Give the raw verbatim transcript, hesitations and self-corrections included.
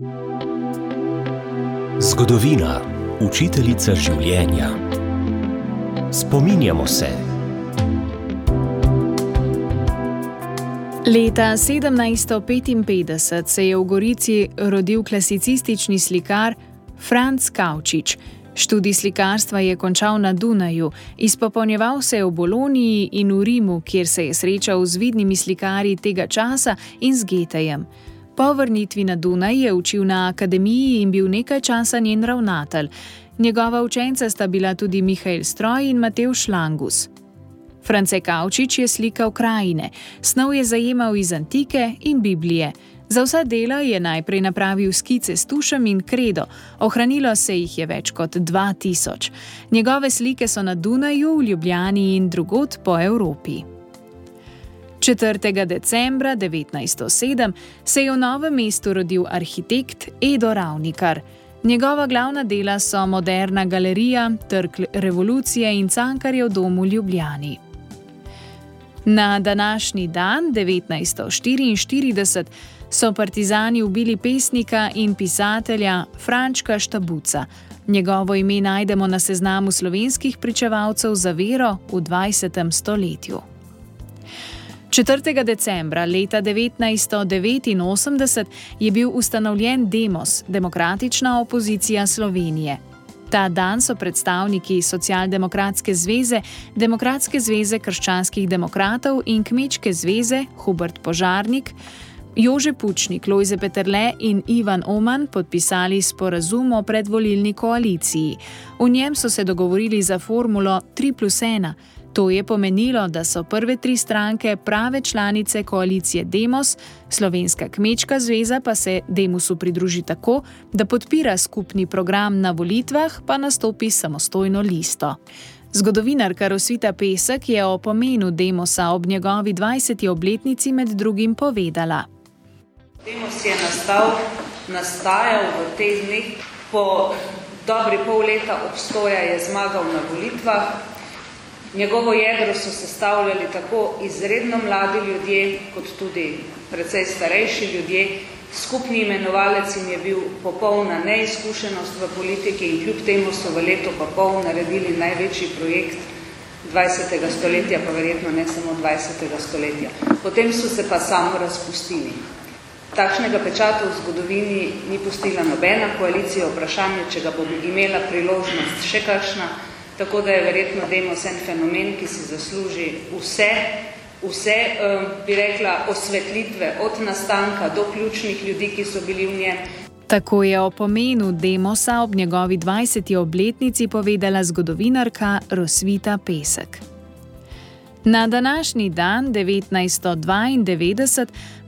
Zgodovina, učiteljica življenja. Spominjamo se. Leta sedemnajststo petinpetdeset se je v Gorici rodil klasicistični slikar Franc Kavčič. Študij slikarstva je končal na Dunaju, izpopolnjeval se je v Boloniji in v Rimu, kjer se je srečal z vidnimi slikarji tega časa in z Goethejem. Po vrnitvi na Dunaj je učil na akademiji in bil nekaj časa njen ravnatelj. Njegova učenca sta bila tudi Mihael Stroj in Matevž Langus. France Kavčič je slikal krajine, snov je zajemal iz antike in Biblije. Za vsa dela je najprej napravil skice s tušem in kredo, ohranilo se jih je več kot dva tisoč. Njegove slike so na Dunaju, v Ljubljani in drugod po Evropi. četrtega decembra devetnajststo sedem se je v Novem mestu rodil arhitekt Edo Ravnikar. Njegova glavna dela so Moderna galerija, Trg revolucije in Cankarjev dom v Ljubljani. Na današnji dan, devetnajststo štiriinštirideset, so partizani ubili pesnika in pisatelja Frančka Štabuca. Njegovo ime najdemo na seznamu slovenskih pričevalcev za vero v dvajsetem stoletju. četrtega decembra leta devetnajststo devetinosemdeset je bil ustanovljen Demos, Demokratična opozicija Slovenije. Ta dan so predstavniki Socialdemokratske zveze, Demokratske zveze krščanskih demokratov in Kmečke zveze Hubert Požarnik, Jože Pučnik, Lojze Peterle in Ivan Oman podpisali sporazum o predvolilni koaliciji. V njem so se dogovorili za formulo tri plus ena. To je pomenilo, da so prve tri stranke prave članice koalicije Demos, Slovenska kmečka zveza pa se Demosu pridruži tako, da podpira skupni program, na volitvah pa nastopi samostojno listo. Zgodovinarka Rosvita Pesek je o pomenu Demosa ob njegovi dvajseti obletnici med drugim povedala. Demos je nastal, nastajal v teh dneh, po dobri pol leta obstoja je zmagal na volitvah. Njegovo jedro so sestavljali tako izredno mladi ljudje, kot tudi precej starejši ljudje. Skupni imenovalec jim je bil popolna neizkušenost v politiki in kljub temu so v letu pa pol naredili največji projekt dvajsetega stoletja, pa verjetno ne samo dvajsetega stoletja. Potem so se pa samo razpustili. Takšnega pečata v zgodovini ni pustila nobena koalicija, vprašanje, če ga bo imela priložnost še kakšna. Tako da je verjetno Demos en fenomen, ki si zasluži vse, vse, bi rekla, osvetlitve od nastanka do ključnih ljudi, ki so bili v njem. Tako je o pomenu Demosa ob njegovi dvajseti obletnici povedala zgodovinarka Rosvita Pesek. Na današnji dan, devetnajststo dvaindevetdeset,